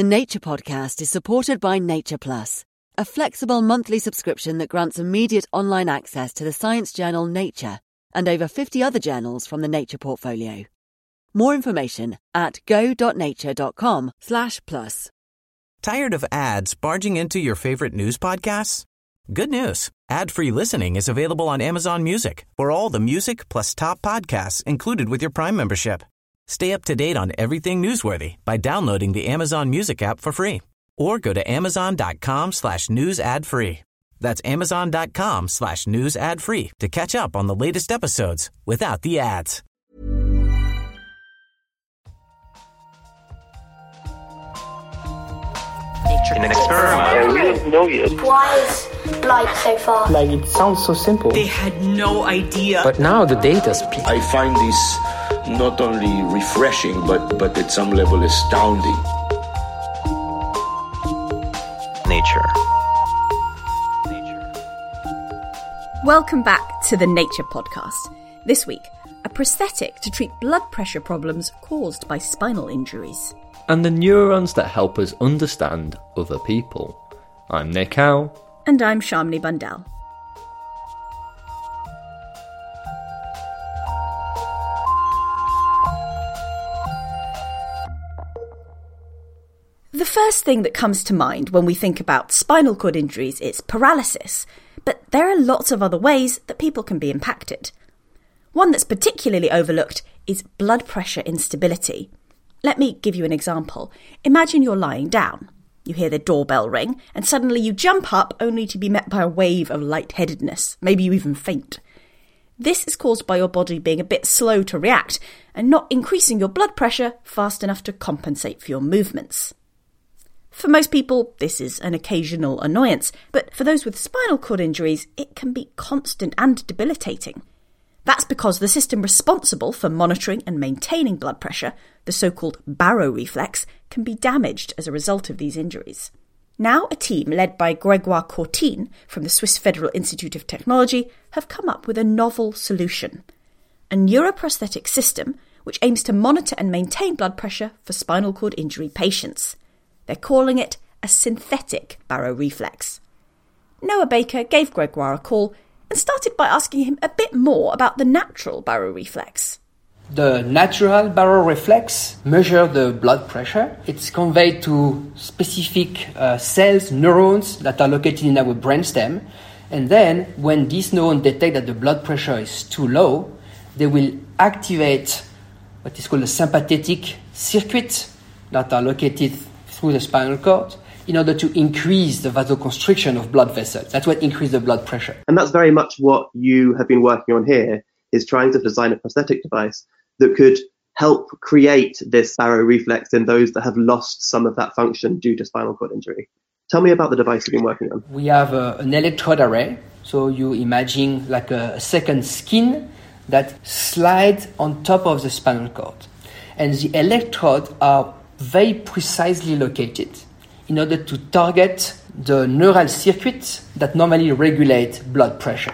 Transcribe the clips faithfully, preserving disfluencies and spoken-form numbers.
The Nature Podcast is supported by Nature Plus, a flexible monthly subscription that grants immediate online access to the science journal Nature and over fifty other journals from the Nature portfolio. More information at go.nature.com slash plus. Tired of ads barging into your favorite news podcasts? Good news. Ad-free listening is available on Amazon Music for all the music plus top podcasts included with your Prime membership. Stay up to date on everything newsworthy by downloading the Amazon Music app for free or go to amazon.com slash news ad free. That's amazon.com slash news ad free to catch up on the latest episodes without the ads. In an experiment. We don't know yet. Why is light so fast? Like, it sounds so simple. They had no idea. But now the data speaks. I find this not only refreshing, but, but at some level astounding. Nature. Welcome back to the Nature Podcast. This week, a prosthetic to treat blood pressure problems caused by spinal injuries. And the neurons that help us understand other people. I'm Nick Howe. And I'm Shamini Bundell. The first thing that comes to mind when we think about spinal cord injuries is paralysis, but there are lots of other ways that people can be impacted. One that's particularly overlooked is blood pressure instability. Let me give you an example. Imagine you're lying down. You hear the doorbell ring, and suddenly you jump up only to be met by a wave of lightheadedness. Maybe you even faint. This is caused by your body being a bit slow to react and not increasing your blood pressure fast enough to compensate for your movements. For most people, this is an occasional annoyance, but for those with spinal cord injuries, it can be constant and debilitating. That's because the system responsible for monitoring and maintaining blood pressure, the so-called baroreflex, can be damaged as a result of these injuries. Now a team led by Grégoire Courtine from the Swiss Federal Institute of Technology have come up with a novel solution. A neuroprosthetic system which aims to monitor and maintain blood pressure for spinal cord injury patients. They're calling it a synthetic baroreflex. Noah Baker gave Grégoire a call and started by asking him a bit more about the natural baroreflex. The natural baroreflex measures the blood pressure. It's conveyed to specific uh, cells, neurons that are located in our brainstem. And then, when these neurons detect that the blood pressure is too low, they will activate what is called the sympathetic circuits that are located through the spinal cord, in order to increase the vasoconstriction of blood vessels. That's what increases the blood pressure. And that's very much what you have been working on here, is trying to design a prosthetic device that could help create this baroreflex in those that have lost some of that function due to spinal cord injury. Tell me about the device you've been working on. We have a, an electrode array. So you imagine like a, a second skin that slides on top of the spinal cord. And the electrodes are very precisely located in order to target the neural circuits that normally regulate blood pressure.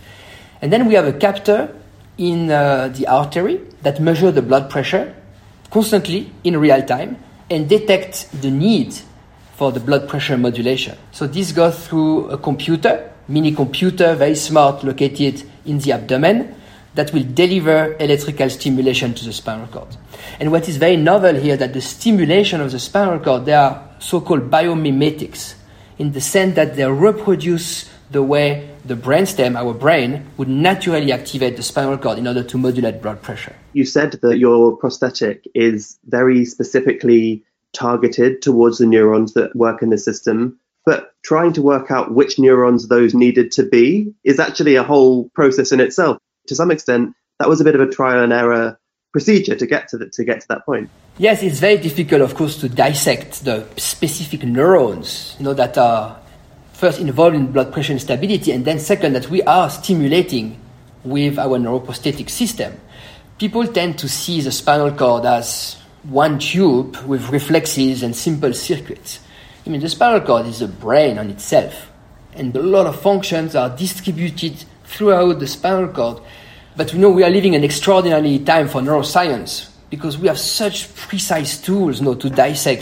And then we have a captor in uh, the artery that measures the blood pressure constantly in real time and detects the need for the blood pressure modulation. So this goes through a computer, mini computer, very smart, located in the abdomen, that will deliver electrical stimulation to the spinal cord. And what is very novel here, that the stimulation of the spinal cord, they are so-called biomimetics, in the sense that they reproduce the way the brainstem, our brain, would naturally activate the spinal cord in order to modulate blood pressure. You said that your prosthetic is very specifically targeted towards the neurons that work in the system, but trying to work out which neurons those needed to be is actually a whole process in itself. To some extent, that was a bit of a trial and error procedure to get to the, to get to that point. Yes, it's very difficult, of course, to dissect the specific neurons, you know, that are first involved in blood pressure instability, and then second, that we are stimulating with our neuroprosthetic system. People tend to see the spinal cord as one tube with reflexes and simple circuits. I mean, the spinal cord is a brain on itself, and a lot of functions are distributed throughout the spinal cord. But we know we are living an extraordinary time for neuroscience, because we have such precise tools, you know, to dissect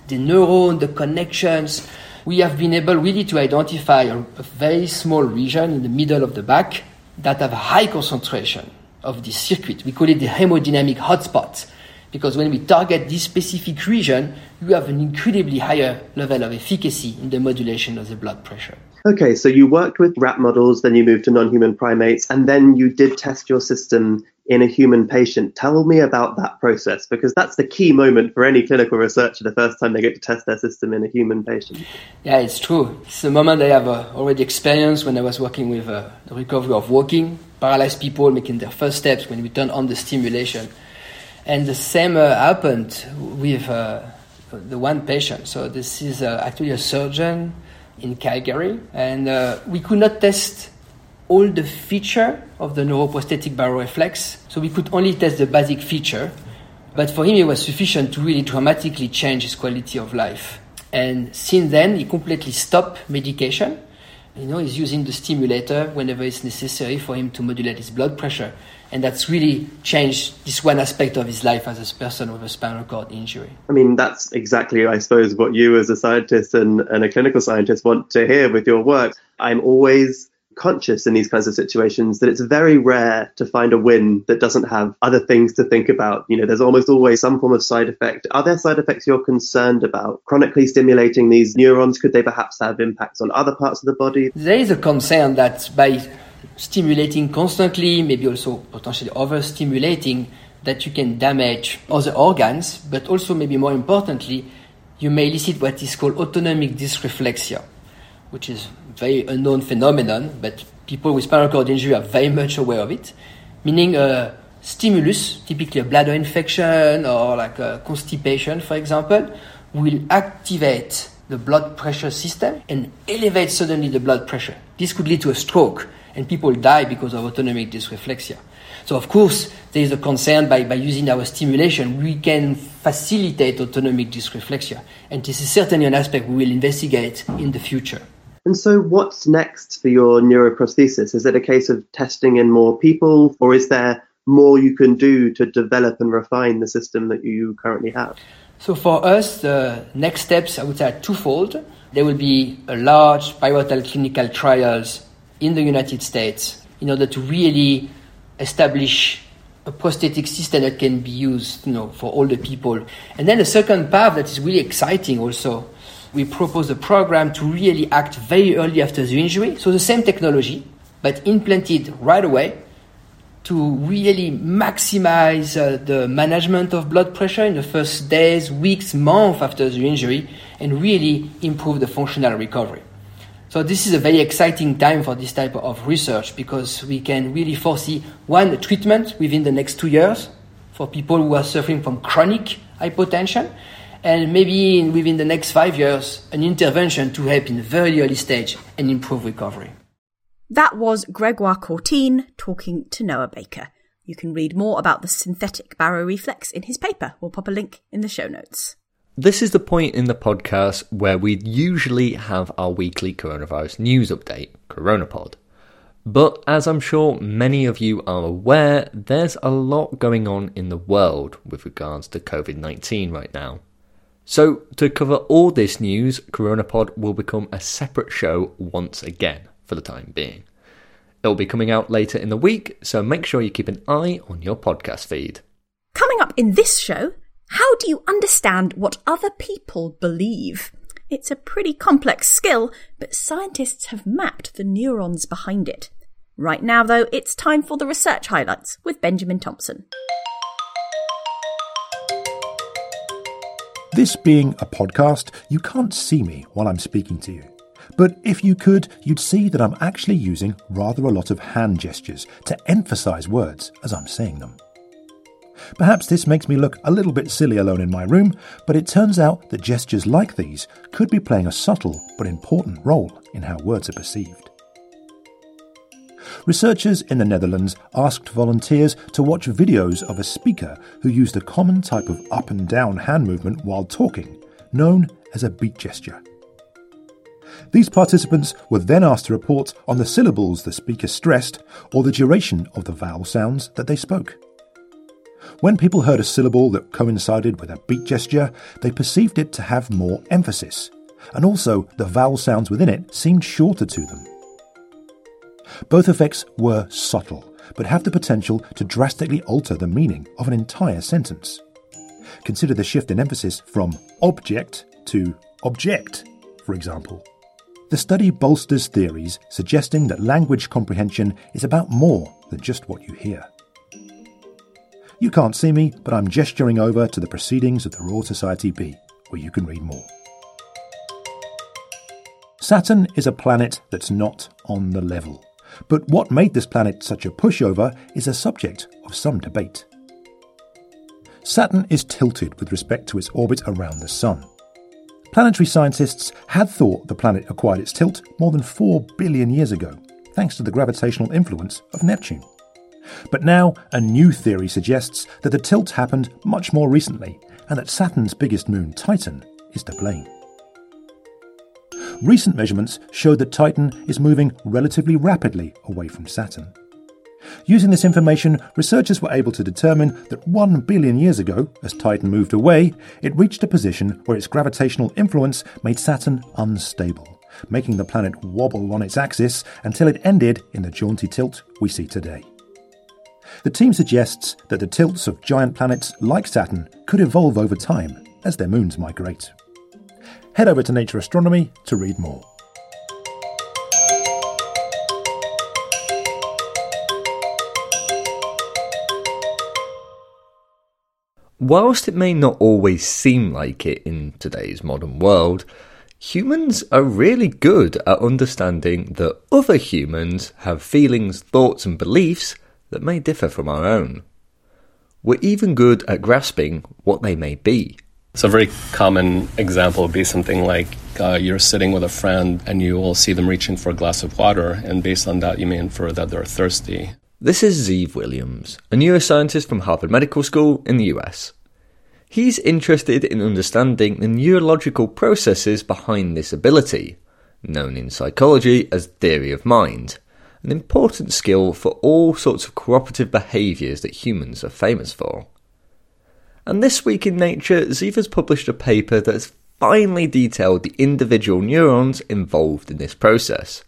the neuron, the connections. We have been able really to identify a, a very small region in the middle of the back that have a high concentration of this circuit. We call it the hemodynamic hotspot, because when we target this specific region, you have an incredibly higher level of efficacy in the modulation of the blood pressure. Okay, so you worked with rat models, then you moved to non-human primates, and then you did test your system in a human patient. Tell me about that process, because that's the key moment for any clinical researcher, the first time they get to test their system in a human patient. Yeah, it's true. It's a moment I have uh, already experienced when I was working with uh, the recovery of walking, paralyzed people making their first steps when we turn on the stimulation. And the same uh, happened with uh, the one patient. So this is uh, actually a surgeon in Calgary, and uh, we could not test all the feature of the neuroprosthetic baroreflex, so we could only test the basic feature. But for him, it was sufficient to really dramatically change his quality of life. And since then, he completely stopped medication. You know, he's using the stimulator whenever it's necessary for him to modulate his blood pressure. And that's really changed this one aspect of his life as a person with a spinal cord injury. I mean, that's exactly, I suppose, what you as a scientist and, and a clinical scientist want to hear with your work. I'm always conscious in these kinds of situations that it's very rare to find a win that doesn't have other things to think about. You know, there's almost always some form of side effect. Are there side effects you're concerned about? Chronically stimulating these neurons, could they perhaps have impacts on other parts of the body? There is a concern that by stimulating constantly, maybe also potentially overstimulating, that you can damage other organs, but also maybe more importantly, you may elicit what is called autonomic dysreflexia, which is a very unknown phenomenon, but people with spinal cord injury are very much aware of it, meaning a stimulus, typically a bladder infection or like a constipation, for example, will activate the blood pressure system and elevate suddenly the blood pressure. This could lead to a stroke, and people die because of autonomic dysreflexia. So, of course, there is a concern by, by using our stimulation, we can facilitate autonomic dysreflexia. And this is certainly an aspect we will investigate in the future. And so what's next for your neuroprosthesis? Is it a case of testing in more people, or is there more you can do to develop and refine the system that you currently have? So for us, the next steps, I would say, are twofold. There will be a large pivotal clinical trials in the United States in order to really establish a prosthetic system that can be used, you know, for all the people. And then the second path that is really exciting also, we propose a program to really act very early after the injury. So the same technology, but implanted right away to really maximize uh, the management of blood pressure in the first days, weeks, months after the injury, and really improve the functional recovery. So this is a very exciting time for this type of research, because we can really foresee, one, treatment within the next two years for people who are suffering from chronic hypotension, and maybe in, within the next five years, an intervention to help in the very early stage and improve recovery. That was Gregoire Courtine talking to Noah Baker. You can read more about the synthetic baroreflex in his paper. We'll pop a link in the show notes. This is the point in the podcast where we usually have our weekly coronavirus news update, Coronapod. But as I'm sure many of you are aware, there's a lot going on in the world with regards to covid nineteen right now. So to cover all this news, Coronapod will become a separate show once again for the time being. It'll be coming out later in the week, so make sure you keep an eye on your podcast feed. Coming up in this show, how do you understand what other people believe? It's a pretty complex skill, but scientists have mapped the neurons behind it. Right now, though, it's time for the research highlights with Benjamin Thompson. This being a podcast, you can't see me while I'm speaking to you. But if you could, you'd see that I'm actually using rather a lot of hand gestures to emphasise words as I'm saying them. Perhaps this makes me look a little bit silly alone in my room, but it turns out that gestures like these could be playing a subtle but important role in how words are perceived. Researchers in the Netherlands asked volunteers to watch videos of a speaker who used a common type of up and down hand movement while talking, known as a beat gesture. These participants were then asked to report on the syllables the speaker stressed or the duration of the vowel sounds that they spoke. When people heard a syllable that coincided with a beat gesture, they perceived it to have more emphasis, and also the vowel sounds within it seemed shorter to them. Both effects were subtle, but have the potential to drastically alter the meaning of an entire sentence. Consider the shift in emphasis from object to object, for example. The study bolsters theories suggesting that language comprehension is about more than just what you hear. You can't see me, but I'm gesturing over to the Proceedings of the Royal Society B, where you can read more. Saturn is a planet that's not on the level, but what made this planet such a pushover is a subject of some debate. Saturn is tilted with respect to its orbit around the Sun. Planetary scientists had thought the planet acquired its tilt more than four billion years ago, thanks to the gravitational influence of Neptune. But now, a new theory suggests that the tilt happened much more recently, and that Saturn's biggest moon, Titan, is to blame. Recent measurements show that Titan is moving relatively rapidly away from Saturn. Using this information, researchers were able to determine that one billion years ago, as Titan moved away, it reached a position where its gravitational influence made Saturn unstable, making the planet wobble on its axis until it ended in the jaunty tilt we see today. The team suggests that the tilts of giant planets like Saturn could evolve over time as their moons migrate. Head over to Nature Astronomy to read more. Whilst it may not always seem like it in today's modern world, humans are really good at understanding that other humans have feelings, thoughts and beliefs that may differ from our own. We're even good at grasping what they may be. So a very common example would be something like uh, you're sitting with a friend and you will see them reaching for a glass of water, and based on that you may infer that they're thirsty. This is Zeev Williams, a neuroscientist from Harvard Medical School in the U S. He's interested in understanding the neurological processes behind this ability, known in psychology as theory of mind, an important skill for all sorts of cooperative behaviours that humans are famous for. And this week in Nature, Zeev has published a paper that has finally detailed the individual neurons involved in this process.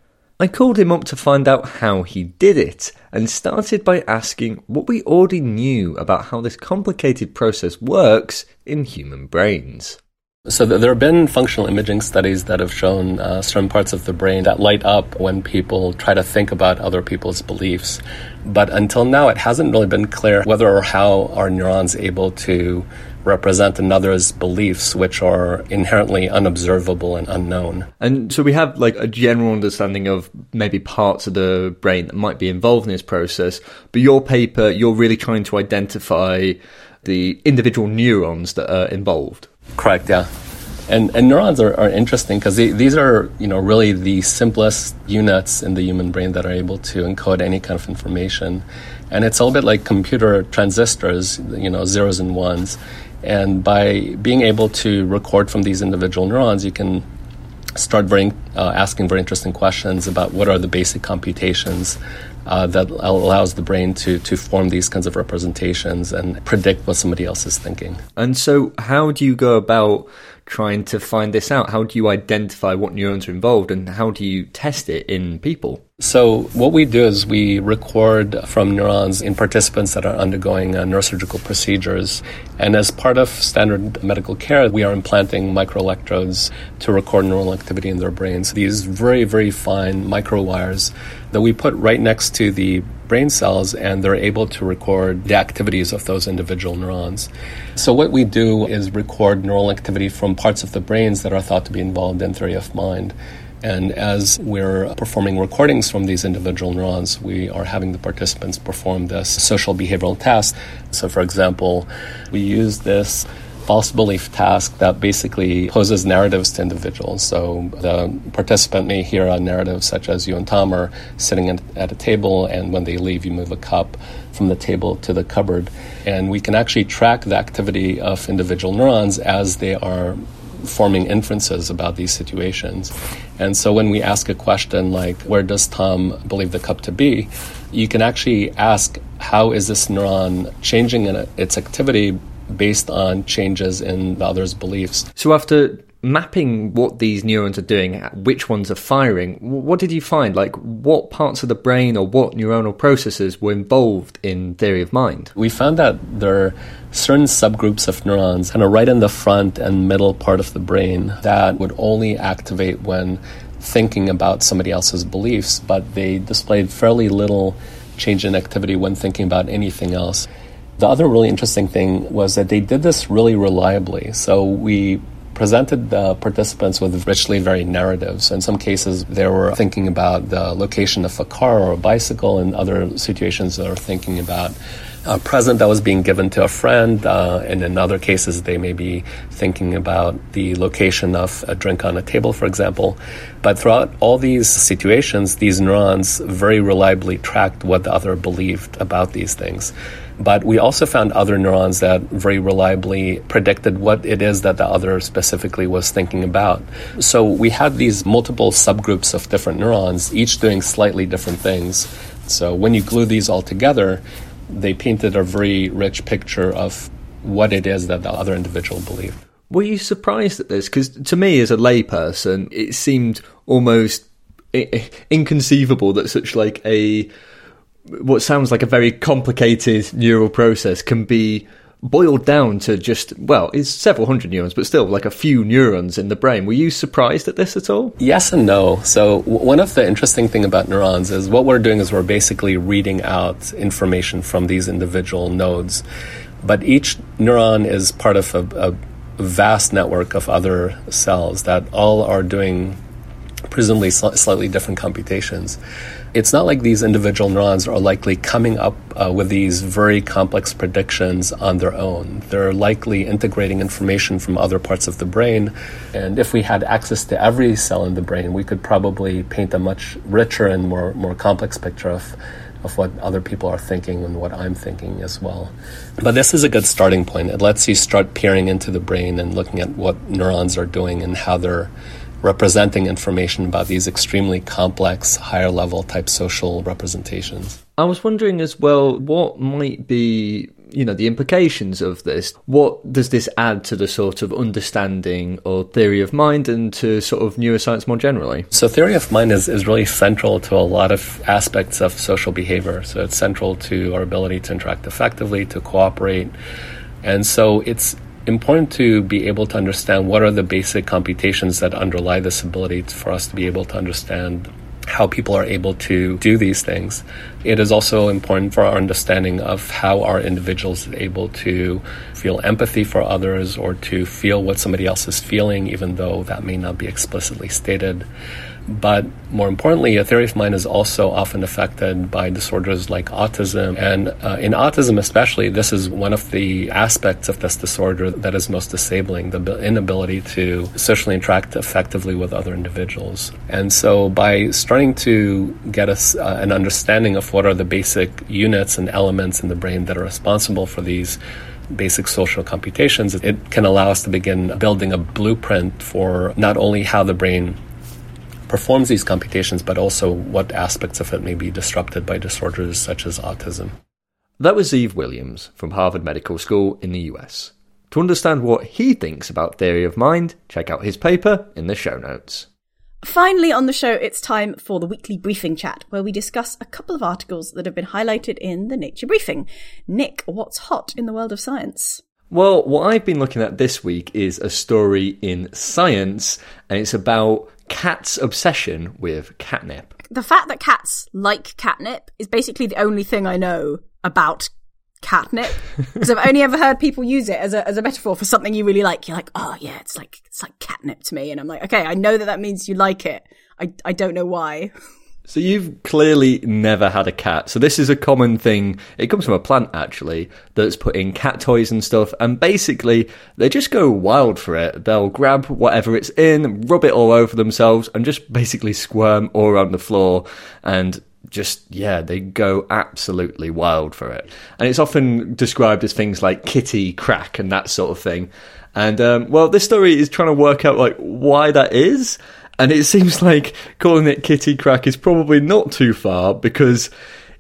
I called him up to find out how he did it, and started by asking what we already knew about how this complicated process works in human brains. So there have been functional imaging studies that have shown uh, certain parts of the brain that light up when people try to think about other people's beliefs. But until now, it hasn't really been clear whether or how are neurons able to represent another's beliefs, which are inherently unobservable and unknown. And so we have like a general understanding of maybe parts of the brain that might be involved in this process, but your paper, you're really trying to identify the individual neurons that are involved. Correct, yeah. And and neurons are, are interesting because these are, you know, really the simplest units in the human brain that are able to encode any kind of information. And it's a little bit like computer transistors, you know, zeros and ones. And by being able to record from these individual neurons, you can start very, uh, asking very interesting questions about what are the basic computations uh, that allows the brain to, to form these kinds of representations and predict what somebody else is thinking. And so how do you go about trying to find this out? How do you identify what neurons are involved, and how do you test it in people? So what we do is we record from neurons in participants that are undergoing uh, neurosurgical procedures. And as part of standard medical care, we are implanting microelectrodes to record neural activity in their brains. These very, very fine microwires that we put right next to the brain cells, and they're able to record the activities of those individual neurons. So what we do is record neural activity from parts of the brains that are thought to be involved in theory of mind. And as we're performing recordings from these individual neurons, we are having the participants perform this social behavioral test. So, for example, we use this false belief task that basically poses narratives to individuals. So the participant may hear a narrative such as you and Tom are sitting at a table, and when they leave, you move a cup from the table to the cupboard. And we can actually track the activity of individual neurons as they are forming inferences about these situations. And so when we ask a question like, where does Tom believe the cup to be? You can actually ask how is this neuron changing in its activity based on changes in the other's beliefs. So after mapping what these neurons are doing, which ones are firing, what did you find? Like, what parts of the brain or what neuronal processes were involved in theory of mind? We found that there are certain subgroups of neurons kind of right in the front and middle part of the brain that would only activate when thinking about somebody else's beliefs, but they displayed fairly little change in activity when thinking about anything else. The other really interesting thing was that they did this really reliably. So we presented the participants with richly varied narratives. In some cases, they were thinking about the location of a car or a bicycle. In other situations, they were thinking about a present that was being given to a friend. Uh, and in other cases, they may be thinking about the location of a drink on a table, for example. But throughout all these situations, these neurons very reliably tracked what the other believed about these things. But we also found other neurons that very reliably predicted what it is that the other specifically was thinking about. So we had these multiple subgroups of different neurons, each doing slightly different things. So when you glue these all together, they painted a very rich picture of what it is that the other individual believed. Were you surprised at this? Because to me, as a layperson, it seemed almost inconceivable that such like a what sounds like a very complicated neural process can be boiled down to just, well, it's several hundred neurons, but still like a few neurons in the brain. Were you surprised at this at all? Yes and no. So w- one of the interesting things about neurons is what we're doing is we're basically reading out information from these individual nodes. But each neuron is part of a, a vast network of other cells that all are doing presumably sl- slightly different computations. It's not like these individual neurons are likely coming up uh, with these very complex predictions on their own. They're likely integrating information from other parts of the brain. And if we had access to every cell in the brain, we could probably paint a much richer and more, more complex picture of, of what other people are thinking and what I'm thinking as well. But this is a good starting point. It lets you start peering into the brain and looking at what neurons are doing and how they're representing information about these extremely complex, higher-level type social representations. I was wondering as well, what might be, you know, the implications of this? What does this add to the sort of understanding or theory of mind and to sort of neuroscience more generally? So theory of mind is, is really central to a lot of aspects of social behavior. So it's central to our ability to interact effectively, to cooperate. And so it's important to be able to understand what are the basic computations that underlie this ability for us to be able to understand how people are able to do these things. It is also important for our understanding of how are individuals able to feel empathy for others or to feel what somebody else is feeling, even though that may not be explicitly stated. But more importantly, a theory of mind is also often affected by disorders like autism. And uh, in autism especially, this is one of the aspects of this disorder that is most disabling, the inability to socially interact effectively with other individuals. And so by starting to get us uh, an understanding of what are the basic units and elements in the brain that are responsible for these basic social computations, it can allow us to begin building a blueprint for not only how the brain performs these computations, but also what aspects of it may be disrupted by disorders such as autism. That was Zeev Williams from Harvard Medical School in the U S. To understand what he thinks about theory of mind, check out his paper in the show notes. Finally on the show, it's time for the weekly briefing chat, where we discuss a couple of articles that have been highlighted in the Nature Briefing. Nick, what's hot in the world of science? Well, what I've been looking at this week is a story in Science, and it's about cats' obsession with catnip. The fact that cats like catnip is basically the only thing I know about catnip, because I've only ever heard people use it as a as a metaphor for something you really like. You're like, oh yeah, it's like it's like catnip to me, and I'm like, okay, I know that that means you like it. I I don't know why. So you've clearly never had a cat. So this is a common thing. It comes from a plant, actually, that's put in cat toys and stuff. And basically, they just go wild for it. They'll grab whatever it's in, rub it all over themselves, and just basically squirm all around the floor. And just, yeah, they go absolutely wild for it. And it's often described as things like kitty crack and that sort of thing. And, um, well, this story is trying to work out, like, why that is. And it seems like calling it kitty crack is probably not too far, because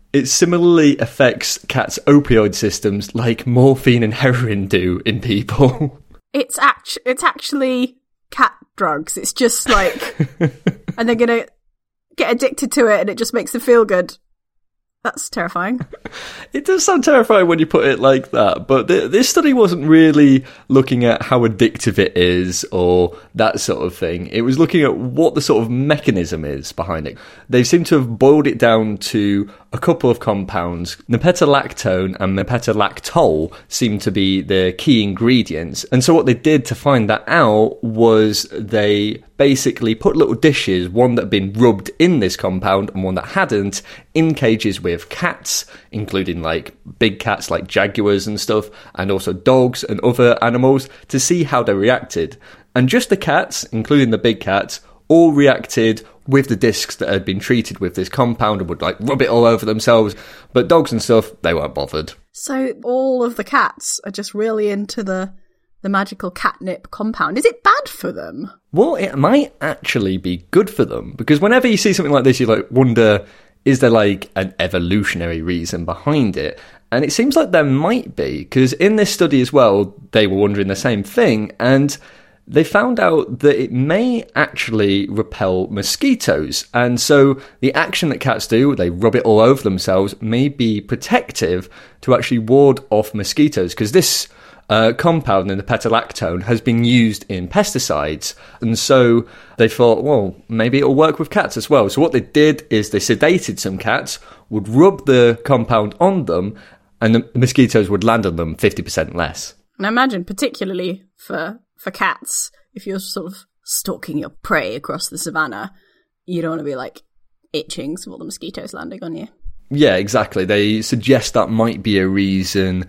it similarly affects cats' opioid systems like morphine and heroin do in people. It's act- it's actually cat drugs. It's just like, and they're going to get addicted to it and it just makes them feel good. That's terrifying. It does sound terrifying when you put it like that, but th- this study wasn't really looking at how addictive it is or that sort of thing. It was looking at what the sort of mechanism is behind it. They seem to have boiled it down to a couple of compounds. Nepetalactone and nepetalactol seem to be the key ingredients. And so what they did to find that out was they basically put little dishes, one that had been rubbed in this compound and one that hadn't, in cages with cats, including like big cats like jaguars and stuff, and also dogs and other animals, to see how they reacted. And just the cats, including the big cats, all reacted with the discs that had been treated with this compound and would like rub it all over themselves. But dogs and stuff, they weren't bothered. So all of the cats are just really into the the magical catnip compound. Is it bad for them? Well, it might actually be good for them, because whenever you see something like this, you like wonder, is there like an evolutionary reason behind it? And it seems like there might be, because in this study as well, they were wondering the same thing, and they found out that it may actually repel mosquitoes. And so the action that cats do, they rub it all over themselves, may be protective to actually ward off mosquitoes, because this Uh, compound in the nepetalactone has been used in pesticides, and so they thought, well, maybe it'll work with cats as well. So what they did is they sedated some cats, would rub the compound on them, and the mosquitoes would land on them fifty percent less. And I imagine, particularly for for cats, if you're sort of stalking your prey across the savannah, you don't want to be like itching so all the mosquitoes landing on you. Yeah, exactly. They suggest that might be a reason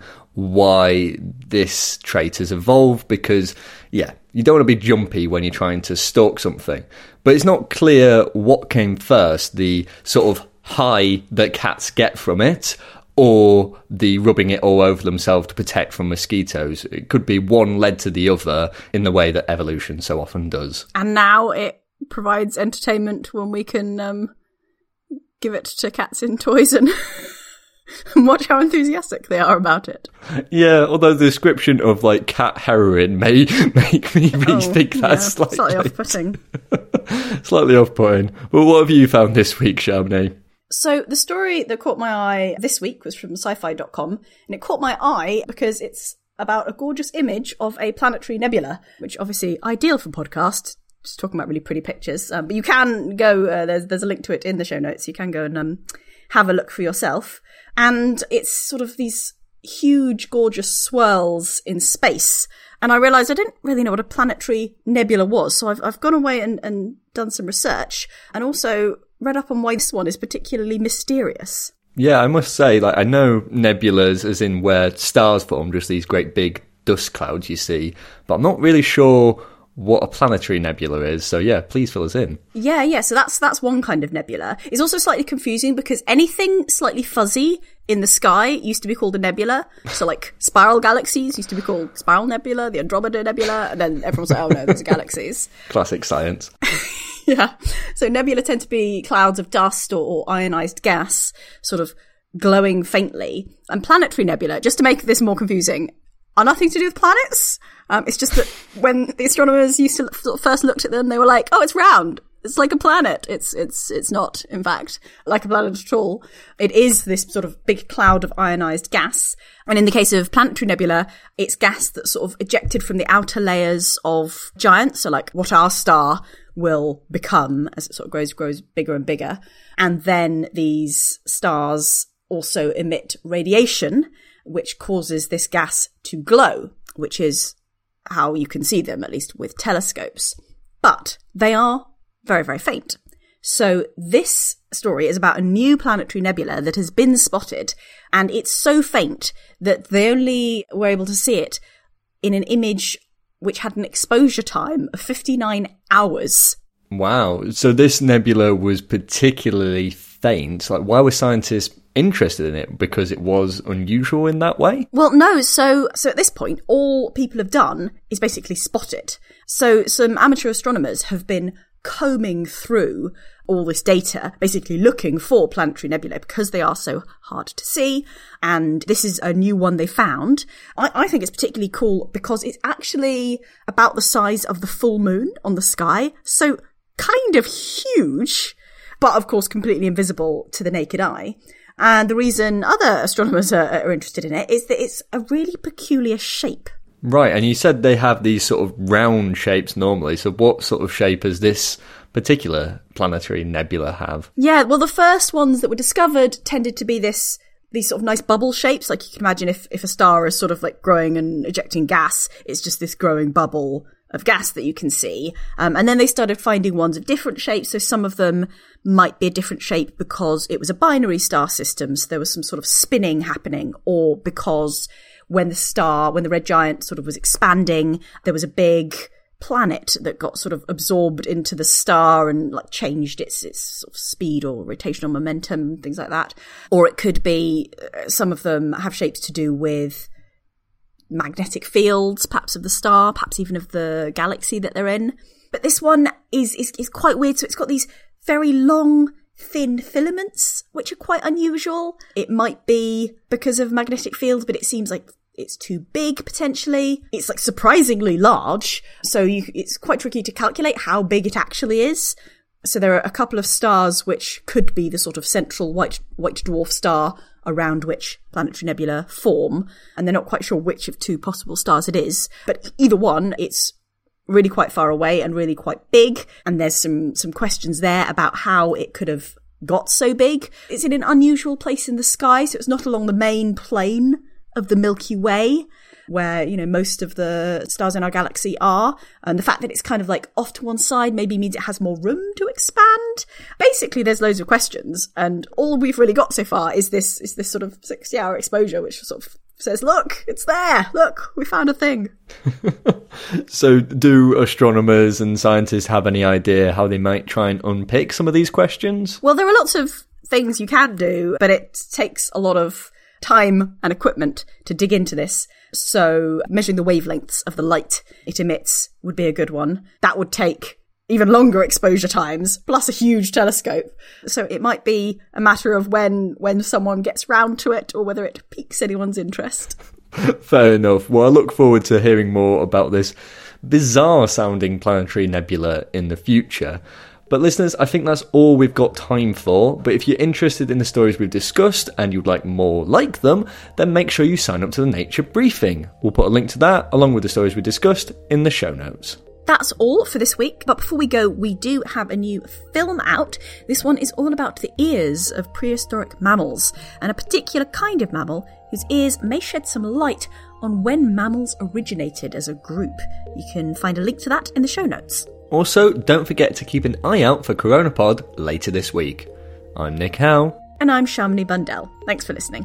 why this trait has evolved, because, yeah, you don't want to be jumpy when you're trying to stalk something. But it's not clear what came first, the sort of high that cats get from it, or the rubbing it all over themselves to protect from mosquitoes. It could be one led to the other in the way that evolution so often does. And now it provides entertainment when we can um, give it to cats in toys and... and watch how enthusiastic they are about it. Yeah, although the description of like cat heroin may make me rethink oh, that yeah, slightly. Slightly off-putting. Slightly off-putting. But what have you found this week, Shamini? So the story that caught my eye this week was from sci fi dot com, and it caught my eye because it's about a gorgeous image of a planetary nebula, which obviously ideal for podcasts. Just talking about really pretty pictures. Um, but you can go, uh, there's, there's a link to it in the show notes. You can go and um, have a look for yourself. And it's sort of these huge, gorgeous swirls in space. And I realised I didn't really know what a planetary nebula was. So I've, I've gone away and, and done some research and also read up on why this one is particularly mysterious. Yeah, I must say, like, I know nebulas as in where stars form, just these great big dust clouds you see, but I'm not really sure what a planetary nebula is. So yeah, please fill us in. Yeah, yeah. So that's that's one kind of nebula. It's also slightly confusing because anything slightly fuzzy in the sky used to be called a nebula. So like spiral galaxies used to be called Spiral Nebula, the Andromeda Nebula, and then everyone's like, oh no, those are galaxies. Classic science. Yeah. So nebula tend to be clouds of dust or, or ionized gas, sort of glowing faintly. And planetary nebula, just to make this more confusing, are nothing to do with planets. Um, it's just that when the astronomers used to look, first looked at them, they were like, "Oh, it's round. It's like a planet." It's it's it's not, in fact, like a planet at all. It is this sort of big cloud of ionized gas. And in the case of planetary nebula, it's gas that's sort of ejected from the outer layers of giants. So, like what our star will become as it sort of grows grows bigger and bigger. And then these stars also emit radiation, which causes this gas to glow, which is how you can see them, at least with telescopes. But they are very, very faint. So this story is about a new planetary nebula that has been spotted, and it's so faint that they only were able to see it in an image which had an exposure time of fifty-nine hours. Wow. So this nebula was particularly faint. Like, why were scientists interested in it? Because it was unusual in that way? Well, no. So, so at this point, all people have done is basically spot it. So some amateur astronomers have been combing through all this data, basically looking for planetary nebulae because they are so hard to see. And this is a new one they found. I, I think it's particularly cool because it's actually about the size of the full moon on the sky. So kind of huge, but of course completely invisible to the naked eye. And the reason other astronomers are, are interested in it is that it's a really peculiar shape. Right, and you said they have these sort of round shapes normally. So what sort of shape does this particular planetary nebula have? Yeah, well, the first ones that were discovered tended to be this these sort of nice bubble shapes. Like you can imagine if, if a star is sort of like growing and ejecting gas, it's just this growing bubble of gas that you can see. Um, and then they started finding ones of different shapes. So some of them might be a different shape because it was a binary star system. So there was some sort of spinning happening, or because when the star, when the red giant sort of was expanding, there was a big planet that got sort of absorbed into the star and like changed its, its sort of speed or rotational momentum, things like that. Or it could be, uh, some of them have shapes to do with magnetic fields, perhaps of the star, perhaps even of the galaxy that they're in. But this one is, is, is quite weird. So it's got these very long, thin filaments, which are quite unusual. It might be because of magnetic fields, but it seems like it's too big, potentially. It's like surprisingly large. So you, it's quite tricky to calculate how big it actually is. So there are a couple of stars which could be the sort of central white, white dwarf star around which planetary nebula form. And they're not quite sure which of two possible stars it is. But either one, it's really quite far away and really quite big. And there's some, some questions there about how it could have got so big. It's in an unusual place in the sky. So it's not along the main plane of the Milky Way, where, you know, most of the stars in our galaxy are. And the fact that it's kind of like off to one side maybe means it has more room to expand. Basically, there's loads of questions. And all we've really got so far is this, is this sort of sixty hour exposure, which sort of says, look, it's there. Look, we found a thing. So do astronomers and scientists have any idea how they might try and unpick some of these questions? Well, there are lots of things you can do, but it takes a lot of time and equipment to dig into this. So measuring the wavelengths of the light it emits would be a good one. That would take even longer exposure times, plus a huge telescope. So it might be a matter of when when someone gets round to it, or whether it piques anyone's interest. Fair enough. Well, I look forward to hearing more about this bizarre sounding planetary nebula in the future. But listeners, I think that's all we've got time for. But if you're interested in the stories we've discussed and you'd like more like them, then make sure you sign up to the Nature Briefing. We'll put a link to that, along with the stories we discussed, in the show notes. That's all for this week, but before we go, we do have a new film out. This one is all about the ears of prehistoric mammals, and a particular kind of mammal whose ears may shed some light on when mammals originated as a group. You can find a link to that in the show notes. Also, don't forget to keep an eye out for CoronaPod later this week. I'm Nick Howe. And I'm Shamini Bundell. Thanks for listening.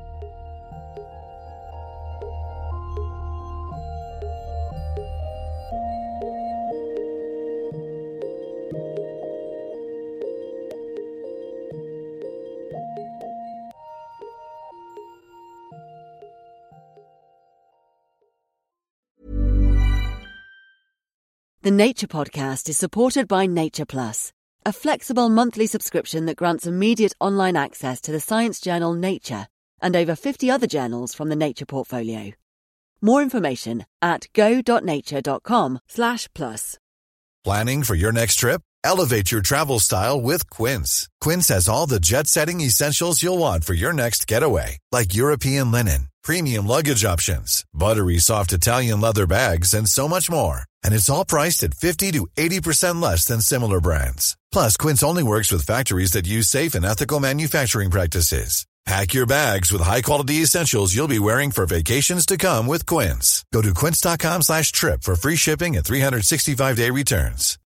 The Nature Podcast is supported by Nature Plus, a flexible monthly subscription that grants immediate online access to the science journal Nature and over fifty other journals from the Nature portfolio. More information at go.nature.com slash plus. Planning for your next trip? Elevate your travel style with Quince. Quince has all the jet-setting essentials you'll want for your next getaway, like European linen, premium luggage options, buttery soft Italian leather bags, and so much more. And it's all priced at fifty to eighty percent less than similar brands. Plus, Quince only works with factories that use safe and ethical manufacturing practices. Pack your bags with high-quality essentials you'll be wearing for vacations to come with Quince. Go to quince.com slash trip for free shipping and three sixty-five day returns.